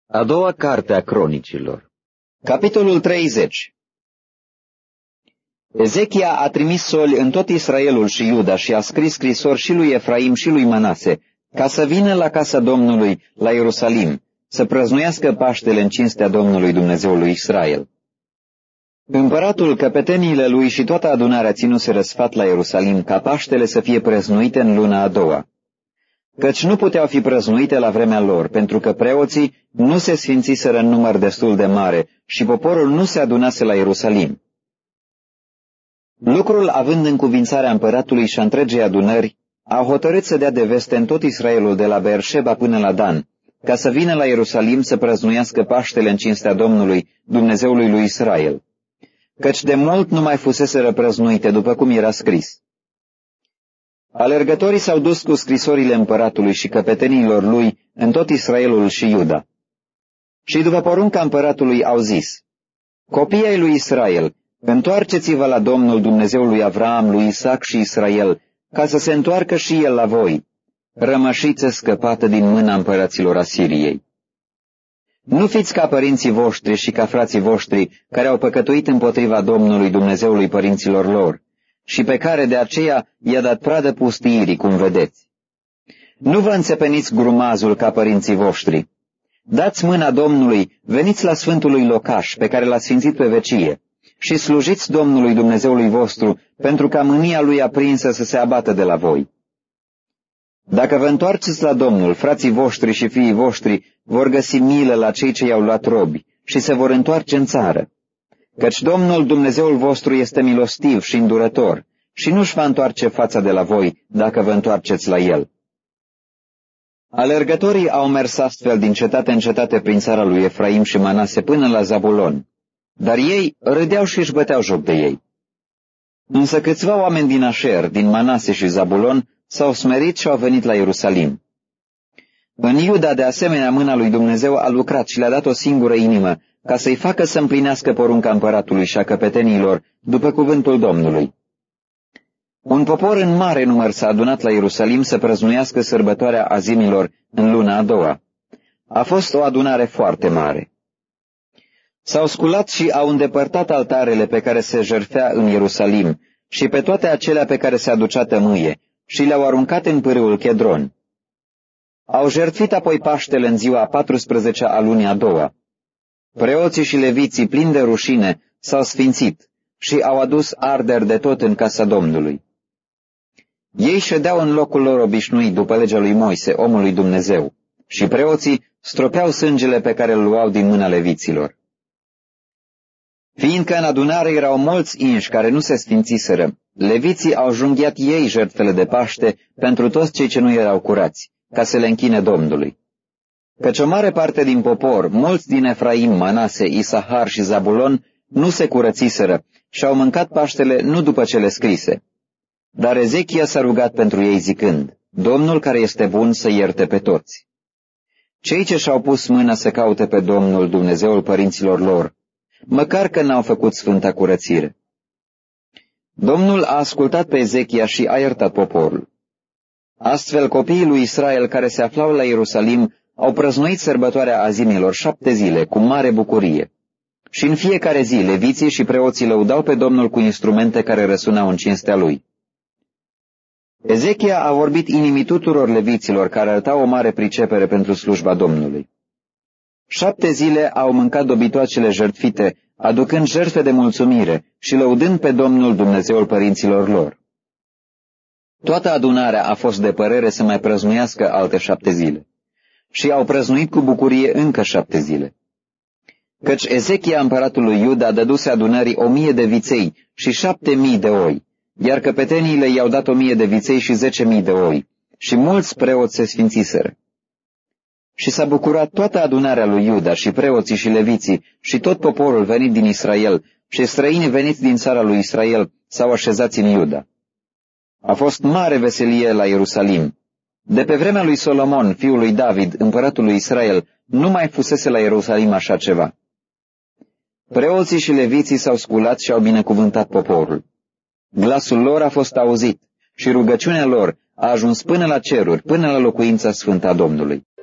A doua carte a Cronicilor. Capitolul 30. Ezechia a trimis soli în tot Israelul și Iuda și a scris scrisori și lui Efraim și lui Manase, ca să vină la casa Domnului, la Ierusalim, să prăznuiască Paștele în cinstea Domnului Dumnezeului Israel. Împăratul, căpeteniile lui și toată adunarea ținuseră sfat la Ierusalim ca Paștele să fie prăznuite în luna a doua, căci nu puteau fi prăznuite la vremea lor, pentru că preoții nu se sfințiseră în număr destul de mare și poporul nu se adunase la Ierusalim. Lucrul, având încuvințarea împăratului și a întregei adunări, au hotărât să dea de veste în tot Israelul de la Beersheba până la Dan, ca să vină la Ierusalim să prăznuiască Paștele în cinstea Domnului, Dumnezeului lui Israel, căci de mult nu mai fuseseră prăznuite, după cum era scris. Alergătorii s-au dus cu scrisorile împăratului și căpetenilor lui în tot Israelul și Iuda. Și după porunca împăratului au zis: Copiii ai lui Israel, întoarceți-vă la Domnul Dumnezeul lui Avraam, lui Isaac și Israel, ca să se întoarcă și el la voi, rămășiță scăpată din mâna împăraților Asiriei. Nu fiți ca părinții voștri și ca frații voștri, care au păcătuit împotriva Domnului Dumnezeului părinților lor, și pe care de aceea i-a dat pradă pustiirii, cum vedeți. Nu vă înțepeniți grumazul ca părinții voștri. Dați mâna Domnului, veniți la Sfântului Locaș, pe care l-a sfințit pe vecie, și slujiți Domnului Dumnezeului vostru, pentru ca mânia lui aprinsă să se abată de la voi. Dacă vă întoarceți la Domnul, frații voștri și fiii voștri vor găsi milă la cei ce i-au luat robi și se vor întoarce în țară, căci Domnul Dumnezeul vostru este milostiv și îndurător și nu-și va întoarce fața de la voi dacă vă întoarceți la El. Alergătorii au mers astfel din cetate în cetate prin țara lui Efraim și Manase până la Zabulon, dar ei râdeau și își băteau joc de ei. Însă câțiva oameni din Așer, din Manase și Zabulon, s-au smerit și au venit la Ierusalim. În Iuda, de asemenea, mâna lui Dumnezeu a lucrat și le-a dat o singură inimă, ca să-i facă să împlinească porunca împăratului și a căpetenilor, după cuvântul Domnului. Un popor în mare număr s-a adunat la Ierusalim să prăznuiască sărbătoarea azimilor în luna a doua. A fost o adunare foarte mare. S-au sculat și au îndepărtat altarele pe care se jertfea în Ierusalim și pe toate acelea pe care se aducea tămâie și le-au aruncat în pârâul Chedron. Au jertfit apoi Paștele în ziua a 14-a a lunii a doua. Preoții și leviții, plini de rușine, s-au sfințit și au adus arderi de tot în casa Domnului. Ei ședeau în locul lor obișnuit după legea lui Moise, omul lui Dumnezeu, și preoții stropeau sângele pe care îl luau din mâna leviților. Fiindcă în adunare erau mulți inși care nu se sfințiseră, leviții au junghiat ei jertfele de Paște pentru toți cei ce nu erau curați, ca să le închine Domnului. Căci o mare parte din popor, mulți din Efraim, Manase, Isahar și Zabulon, nu se curățiseră și au mâncat Paștele nu după cele scrise. Dar Ezechia s-a rugat pentru ei zicând: Domnul care este bun să ierte pe toți. Cei ce și-au pus mâna să caute pe Domnul, Dumnezeul părinților lor, măcar că n-au făcut sfânta curățire. Domnul a ascultat pe Ezechia și a iertat poporul. Astfel, copiii lui Israel care se aflau la Ierusalim au prăznuit sărbătoarea azimilor 7 zile cu mare bucurie. Și în fiecare zi leviții și preoții lăudau pe Domnul cu instrumente care răsunau în cinstea lui. Ezechia a vorbit inimii tuturor leviților care arătau o mare pricepere pentru slujba Domnului. 7 zile au mâncat dobitoacele jertfite, aducând jertfe de mulțumire și lăudând pe Domnul Dumnezeul părinților lor. Toată adunarea a fost de părere să mai prăznuiască alte 7 zile și au prăznuit cu bucurie încă 7 zile. Căci Ezechia împăratul lui Iuda dăduse adunării 1000 de viței și 7000 de oi, iar căpeteniile i-au dat 1000 de viței și 10.000 de oi, și mulți preoți se sfințiseră. Și s-a bucurat toată adunarea lui Iuda și preoții și leviții și tot poporul venit din Israel și străinii veniți din țara lui Israel s-au așezat în Iuda. A fost mare veselie la Ierusalim. De pe vremea lui Solomon, fiul lui David, împăratul lui Israel, nu mai fusese la Ierusalim așa ceva. Preoții și leviții s-au sculat și au binecuvântat poporul. Glasul lor a fost auzit și rugăciunea lor a ajuns până la ceruri, până la locuința sfântă a Domnului.